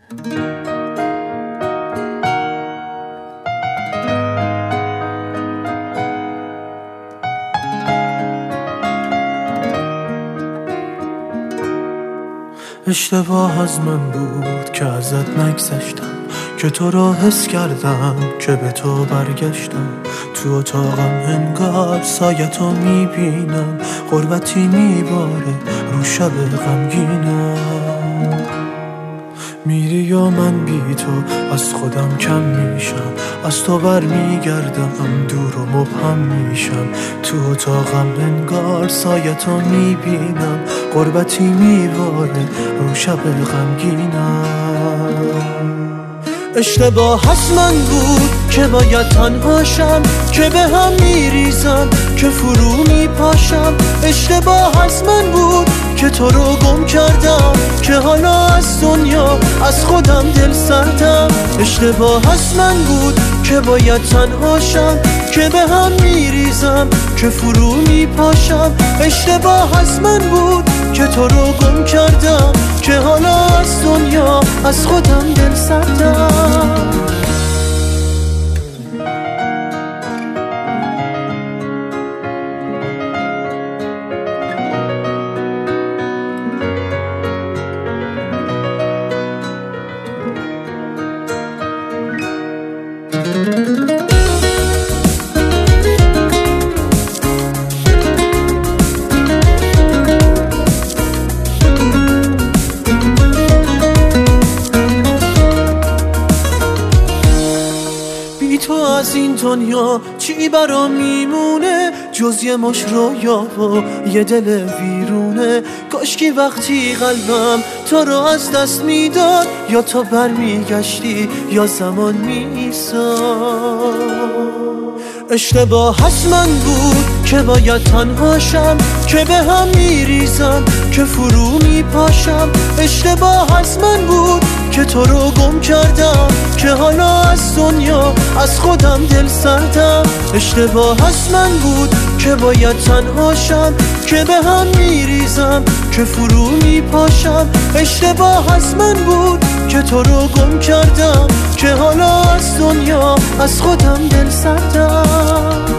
اشتباه از من بود که ازت نگذشتم، که تو را حس کردم که به تو برگشتم. تو اتاقم انگار سایتو میبینم، غربتی میباره رو شب غمگینم. میری و من بی تو از خودم کم میشم، از تو بر میگردم دور و مبهم میشم. تو اتاقم انگار سایتو میبینم، غربتی میباره رو شب غمگینم. اشتباه از من بود که باید تنهاشم، که به هم میریزم که فرو میپاشم. اشتباه از من بود که تو رو گم کردم، که حالا از دنیا از خودم دل سردم. اشتباه از من بود که باید تنهاشم، که به هم میریزم که فرو میپاشم. اشتباه از من بود که تو رو گم کردم، که حالا از دنیا از خودم دل سردم. تو از این دنیا چی برام میمونه جز یه مش رویا و یه دل ویرونه. کاشکی وقتی قلبم تو رو از دست میداد، یا تو برمیگشتی یا زمان میساد. اشتباه از من بود که باید تنهاشم، که به هم میریزم که فرو میپاشم. اشتباه از من بود که تو رو گم کردم، که حالا از دنیا از خودم دل سردم. اشتباه از من بود که باید تنهاشم، که به هم میریزم که فرو میپاشم. اشتباه از من بود که تو رو گم کردم، که حالا از دنیا از خودم دل سردم.